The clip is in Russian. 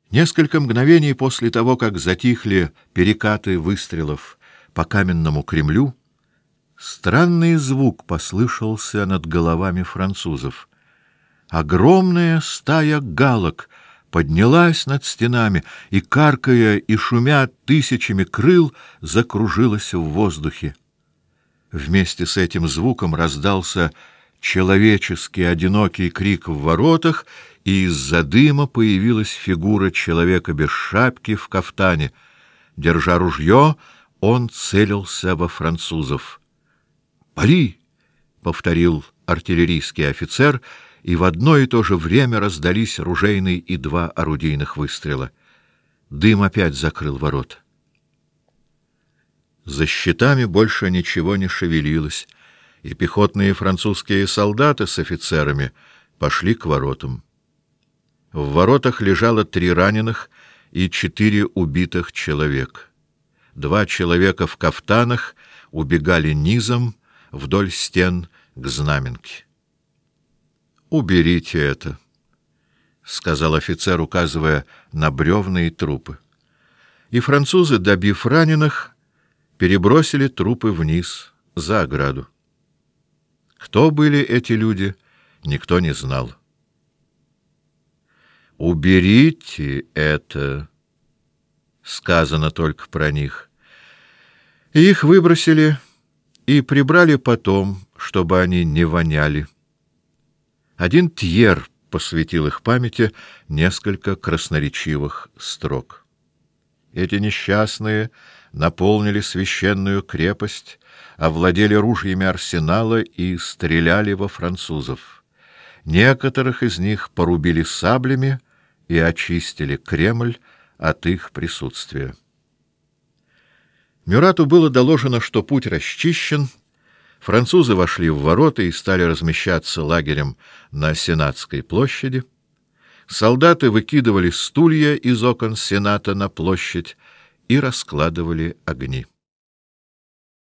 Несколько мгновений после того, как затихли перекаты выстрелов по каменному Кремлю, странный звук послышался над головами французов. Огромная стая галок поднялась над стенами и, каркая и шумя тысячами крыл, закружилась в воздухе. Вместе с этим звуком раздался человеческий одинокий крик в воротах, и из-за дыма появилась фигура человека без шапки в кафтане. Держа ружье, он целился во французов. «Пали!» — повторил артиллерийский офицер, и в одно и то же время раздались ружейный и два орудийных выстрела. Дым опять закрыл ворота. За щитами больше ничего не шевелилось, и пехотные французские солдаты с офицерами пошли к воротам. В воротах лежало 3 раненых и 4 убитых человека. 2 человека в кафтанах убегали низом вдоль стен к знаменке. «Уберите это», — сказал офицер, указывая на бревна и трупы. И французы, добив раненых, перебросили трупы вниз, за ограду. Кто были эти люди, никто не знал. «Уберите это», — сказано только про них. И их выбросили и прибрали потом, чтобы они не воняли. Один Тьер посвятил их памяти несколько красноречивых строк. Эти несчастные наполнили священную крепость, овладели ружьями арсенала и стреляли во французов. Некоторых из них порубили саблями и очистили Кремль от их присутствия. Мюрату было доложено, что путь расчищен. Французы вошли в ворота и стали размещаться лагерем на Сенатской площади. Солдаты выкидывали стулья из окон Сената на площадь и раскладывали огни.